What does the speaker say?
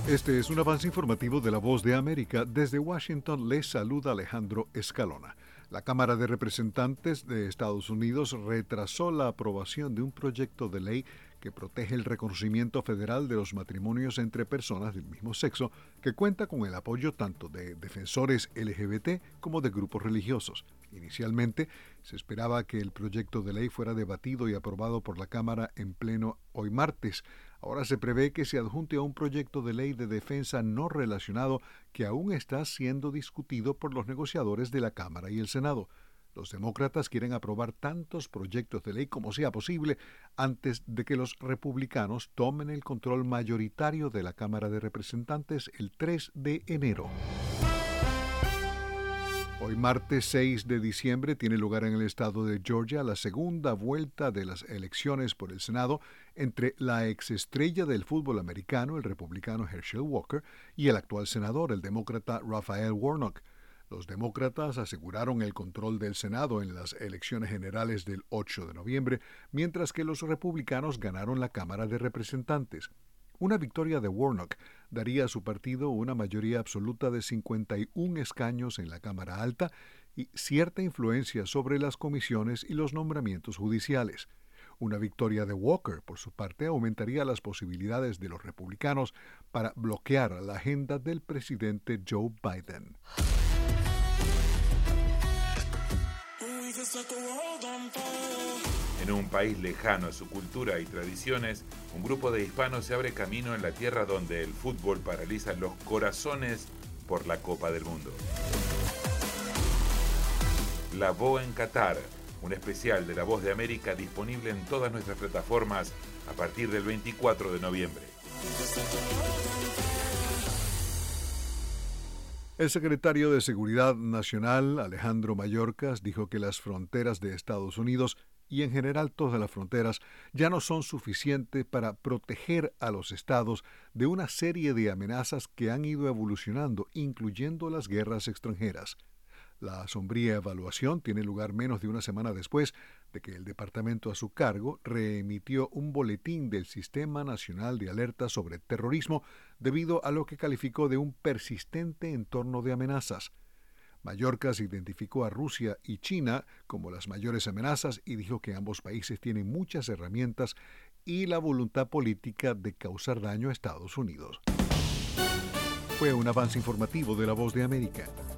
Este es un avance informativo de La Voz de América. Desde Washington les saluda Alejandro Escalona. La Cámara de Representantes de Estados Unidos retrasó la aprobación de un proyecto de ley que protege el reconocimiento federal de los matrimonios entre personas del mismo sexo, que cuenta con el apoyo tanto de defensores LGBT como de grupos religiosos. Inicialmente, se esperaba que el proyecto de ley fuera debatido y aprobado por la Cámara en pleno hoy martes. Ahora se prevé que se adjunte a un proyecto de ley de defensa no relacionado que aún está siendo discutido por los negociadores de la Cámara y el Senado. Los demócratas quieren aprobar tantos proyectos de ley como sea posible antes de que los republicanos tomen el control mayoritario de la Cámara de Representantes el 3 de enero. Hoy martes 6 de diciembre tiene lugar en el estado de Georgia la segunda vuelta de las elecciones por el Senado entre la exestrella del fútbol americano, el republicano Herschel Walker, y el actual senador, el demócrata Raphael Warnock. Los demócratas aseguraron el control del Senado en las elecciones generales del 8 de noviembre, mientras que los republicanos ganaron la Cámara de Representantes. Una victoria de Warnock daría a su partido una mayoría absoluta de 51 escaños en la Cámara Alta y cierta influencia sobre las comisiones y los nombramientos judiciales. Una victoria de Walker, por su parte, aumentaría las posibilidades de los republicanos para bloquear la agenda del presidente Joe Biden. En un país lejano a su cultura y tradiciones, un grupo de hispanos se abre camino en la tierra donde el fútbol paraliza los corazones por la Copa del Mundo. La Voz en Qatar, un especial de La Voz de América disponible en todas nuestras plataformas a partir del 24 de noviembre. El secretario de Seguridad Nacional, Alejandro Mayorkas, dijo que las fronteras de Estados Unidos y en general todas las fronteras ya no son suficientes para proteger a los estados de una serie de amenazas que han ido evolucionando, incluyendo las guerras extranjeras. La sombría evaluación tiene lugar menos de una semana después de que el departamento a su cargo reemitió un boletín del Sistema Nacional de Alerta sobre Terrorismo debido a lo que calificó de un persistente entorno de amenazas. Mayorkas identificó a Rusia y China como las mayores amenazas y dijo que ambos países tienen muchas herramientas y la voluntad política de causar daño a Estados Unidos. Fue un avance informativo de La Voz de América.